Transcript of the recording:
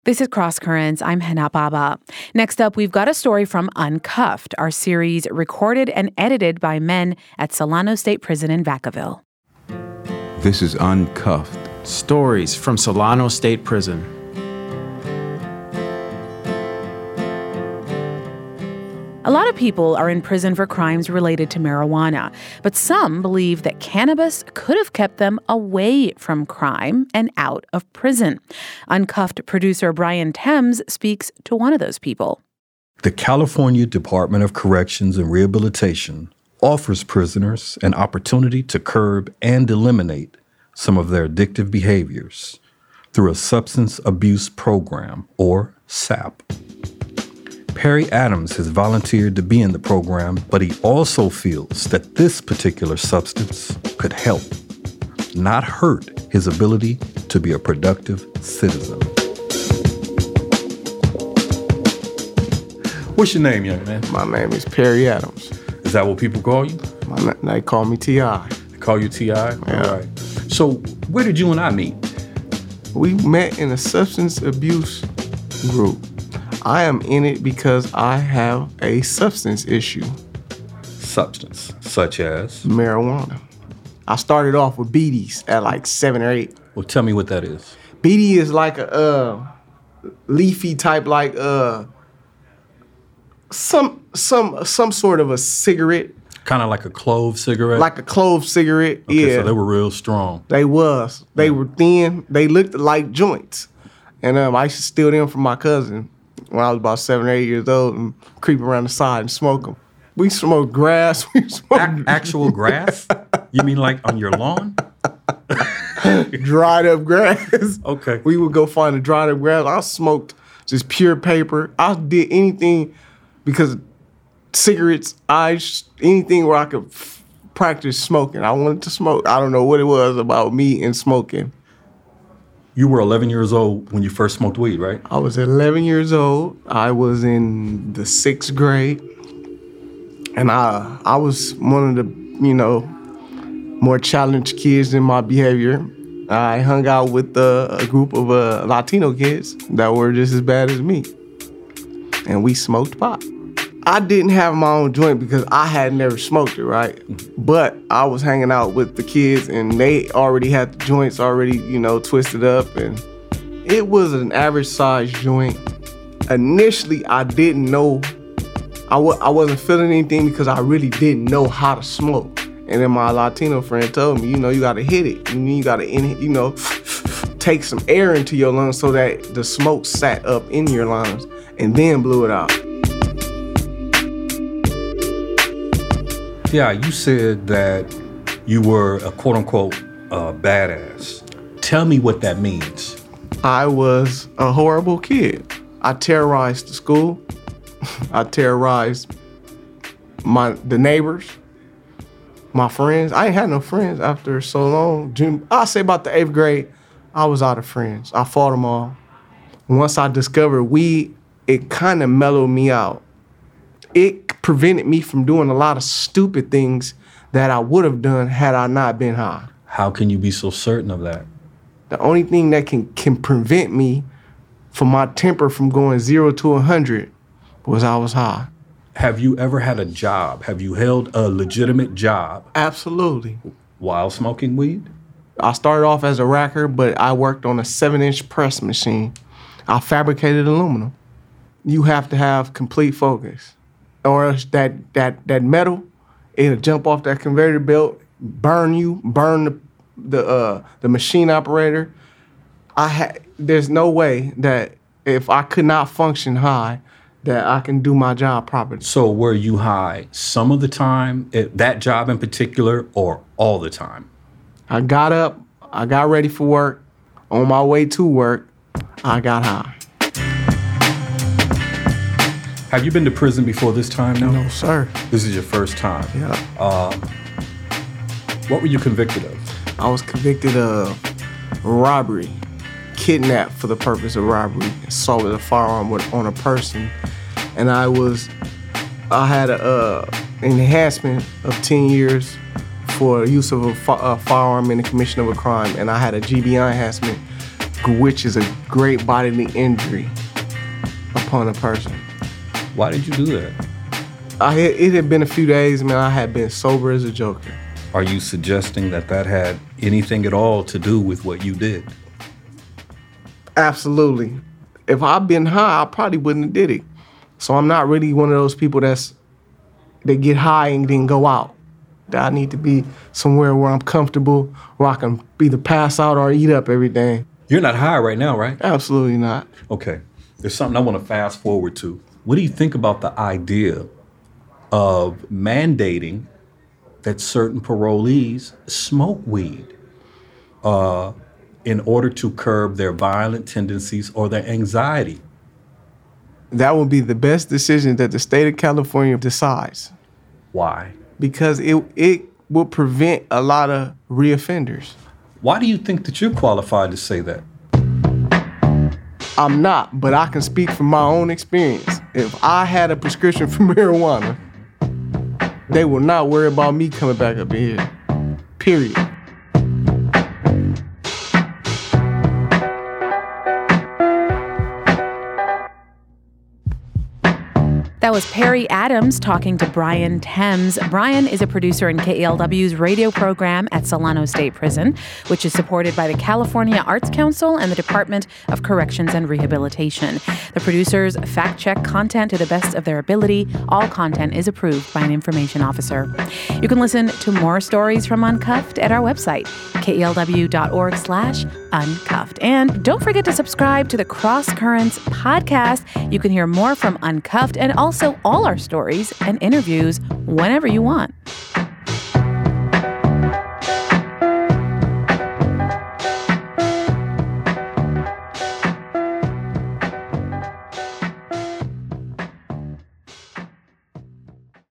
This is Cross Currents. I'm Hana Baba. Next up, we've got a story from Uncuffed, our series recorded and edited by men at Solano State Prison in Vacaville. This is Uncuffed. Stories from Solano State Prison. A lot of people are in prison for crimes related to marijuana, but some believe that cannabis could have kept them away from crime and out of prison. Uncuffed producer Brian Thames speaks to one of those people. The California Department of Corrections and Rehabilitation offers prisoners an opportunity to curb and eliminate some of their addictive behaviors through a substance abuse program, or SAP. Perry Adams has volunteered to be in the program, but he also feels that this particular substance could help, not hurt, his ability to be a productive citizen. What's your name, young man? My name is Perry Adams. Is that what people call you? They call me T.I. They call you T.I.? Yeah. All right. So where did you and I meet? We met in a substance abuse group. I am in it because I have a substance issue. Substance, such as? Marijuana. I started off with BDs at like 7 or 8. Well, tell me what that is. BD is like a leafy type, like some sort of a cigarette. Kind of like a clove cigarette? Like a clove cigarette, okay, yeah. So they were real strong. They was. They were thin. They looked like joints. And I used to steal them from my cousin when I was about 7 or 8 years old and creep around the side and smoke them. We smoked grass. We smoked actual grass? You mean like on your lawn? dried up grass. Okay. We would go find the dried up grass. I smoked just pure paper. I did anything because cigarettes, anything where I could practice smoking. I wanted to smoke. I don't know what it was about me and smoking. You were 11 years old when you first smoked weed, right? I was 11 years old. I was in the 6th grade. And I was one of the, more challenged kids in my behavior. I hung out with a group of Latino kids that were just as bad as me. And we smoked pot. I didn't have my own joint because I had never smoked it, right? But I was hanging out with the kids and they already had the joints already, twisted up. And it was an average size joint. Initially, I didn't know, I wasn't feeling anything because I really didn't know how to smoke. And then my Latino friend told me, you gotta hit it. You gotta, take some air into your lungs so that the smoke sat up in your lungs and then blew it out. Yeah, you said that you were a quote-unquote badass. Tell me what that means. I was a horrible kid. I terrorized the school. I terrorized the neighbors, my friends. I ain't had no friends after so long. I'll say about the 8th grade, I was out of friends. I fought them all. Once I discovered weed, it kind of mellowed me out. It prevented me from doing a lot of stupid things that I would have done had I not been high. How can you be so certain of that? The only thing that can prevent me from my temper from going 0 to 100 was I was high. Have you ever had a job? Have you held a legitimate job? Absolutely. While smoking weed? I started off as a racker, but I worked on a 7-inch press machine. I fabricated aluminum. You have to have complete focus. Or else that metal, it'll jump off that conveyor belt, burn the machine operator. There's no way that if I could not function high, that I can do my job properly. So were you high some of the time, that job in particular, or all the time? I got up, I got ready for work. On my way to work, I got high. Have you been to prison before this time now? No, sir. This is your first time? Yeah. What were you convicted of? I was convicted of robbery, kidnapped for the purpose of robbery, assault with a firearm on a person, and I had an enhancement of 10 years for use of a firearm in the commission of a crime, and I had a GBI enhancement which is a great bodily injury upon a person. Why did you do that? It had been a few days, man. I had been sober as a joker. Are you suggesting that had anything at all to do with what you did? Absolutely. If I'd been high, I probably wouldn't have did it. So I'm not really one of those people that get high and then go out. I need to be somewhere where I'm comfortable, where I can either pass out or eat up everything. You're not high right now, right? Absolutely not. Okay. There's something I want to fast forward to. What do you think about the idea of mandating that certain parolees smoke weed in order to curb their violent tendencies or their anxiety? That would be the best decision that the state of California decides. Why? Because it will prevent a lot of reoffenders. Why do you think that you're qualified to say that? I'm not, but I can speak from my own experience. If I had a prescription for marijuana, they will not worry about me coming back up in here. Period. That was Perry Adams talking to Brian Thames. Brian is a producer in KELW's radio program at Solano State Prison, which is supported by the California Arts Council and the Department of Corrections and Rehabilitation. The producers fact-check content to the best of their ability. All content is approved by an information officer. You can listen to more stories from Uncuffed at our website, kelw.org/uncuffed. And don't forget to subscribe to the Cross Currents podcast. You can hear more from Uncuffed and also all our stories and interviews whenever you want.